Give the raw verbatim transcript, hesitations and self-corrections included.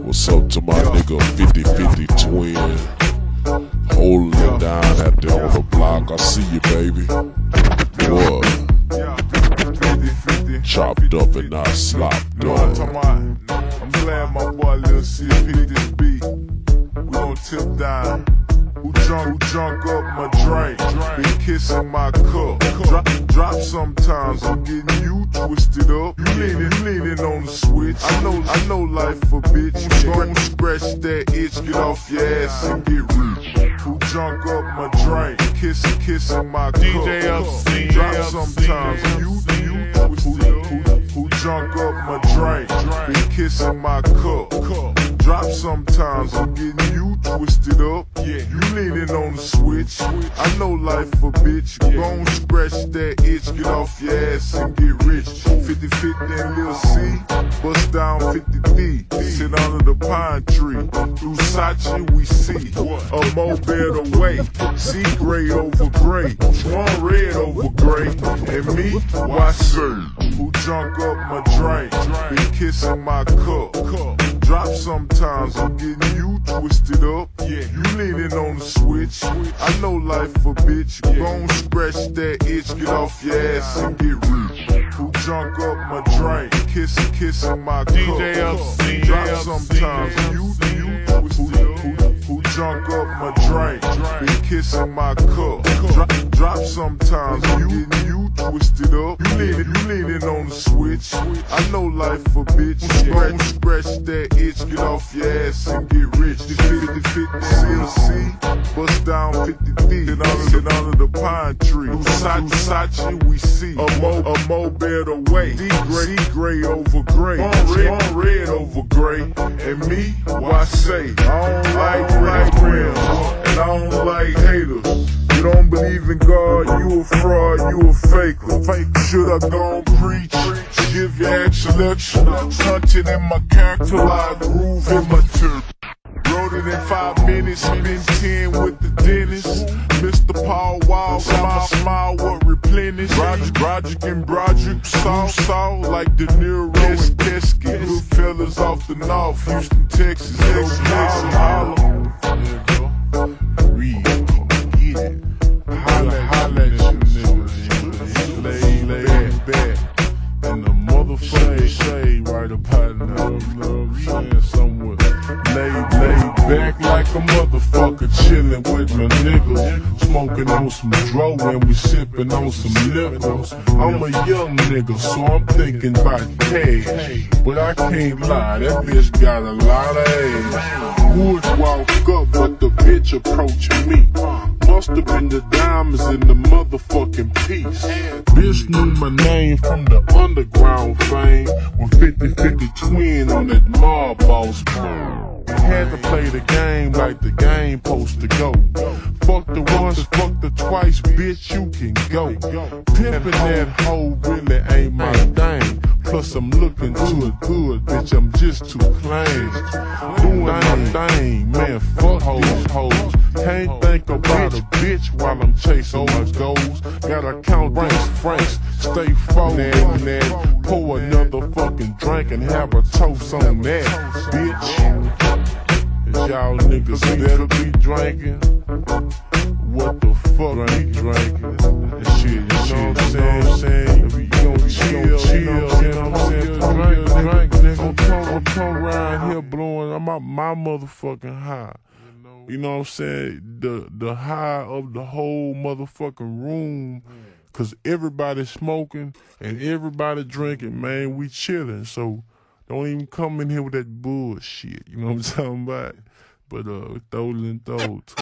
What's up to my nigga fifty fifty twin? Holding it down out there on the block. I see you, baby. What? Chopped up and not slopped up. I'm glad my boy Lil C picked this beat. We gon' tip down. Who drunk, who drunk up my drink? Been kissing my cup. Drop, drop sometimes. I'm getting you twisted up. You leaning, leaning on the switch. I know, I know life a bitch. You gon' scratch that itch, get off your ass and get rich. Who drunk up my drink? Kissing, kissing my cup. D J F C, drop sometimes. You, you twisted up. Who, who drunk up my drink? Been kissing my cup. Drop sometimes. I'm getting you twisted up. You leaning on the switch. I know life a bitch. Gon' scratch that itch, get off your ass and get rich. fifty fifty and Lil C, bust down fifty D. Sit under the pine tree. Through Sachi we see a more better way. See gray over gray, one red over gray. And me, why say? Who drunk up my drink? Been kissing my cup. Drop sometimes, I'm getting you twisted up. You leaning on the switch. I know life a bitch. Gon' scratch that itch, get off your ass and get rich. Who drunk up my drink? Kissing, kissing my cup. D J F C, Drop sometimes, you, you twisted up. Who, who drunk up my drink? Been kissing my cup. Drop, drop sometimes, you getting you twisted up. You leaning, you leaning on the switch. I know life a bitch. Gon' scratch that itch, get off your ass and get rich. The fifty fifty Lil C, bust down fifty D. Sit under, sit under the pine tree. Through Sachi we see a more, a more better way. D gray, D gray over gray, red, red over gray. And me, why say? I don't like red rims, and I don't like haters. You don't believe in God, you a fraud, you a faker. Fake, should I gon' preach? Give your action lecture. Hunting in my character, I groove in my turf. Wrote it in five minutes, spent ten with the dentist. Mister Paul Wall, smile, smile, what replenish. Roger, Roger and Broderick, saw, saw like De Niro and Pesky. Little fellas off the north, Houston, Texas. Texas, Harlem. Read, get it. Holla, holla at you niggas. Lay, lay back. And the motherfucking shade right up out now. You know what I'm saying? Somewhere. Lay, lay back like a motherfucker, chillin' with my niggas. Smoking on some dro and we sippin' on some liquor. I'm a young nigga, so I'm thinking about cash. But I can't lie, that bitch got a lot of ass. Would walk up, but the bitch approached me. Must've been the diamonds in the motherfucking piece. Bitch knew my name from the underground fame. With fifty fifty twin on that mob boss. Had to play the game like the game supposed to go. Fuck the once, fuck the twice, bitch, you can go. Pimpin' that hoe really ain't my thing. Plus I'm looking too good, bitch, I'm just too plain. Doing my thing, man, fuck hoes, hoes. Can't think about a bitch while I'm chasing my goals. Gotta count francs, francs, stay focused on that. Pour another fucking drink and have a toast on that, bitch. Y'all niggas better be drinking. What the fuck ain't drinking? And shit, you know what I'm saying? If you gon' chill, chill, you know what I'm saying? Drink, drink, nigga. Don't come, don't come around here blowing my, my motherfucking high. You know what I'm saying? The, the high of the whole motherfucking room. Cause everybody smoking and everybody drinking, man. We chilling, so don't even come in here with that bullshit. You know what I'm talking about? But uh, throw it and throw it.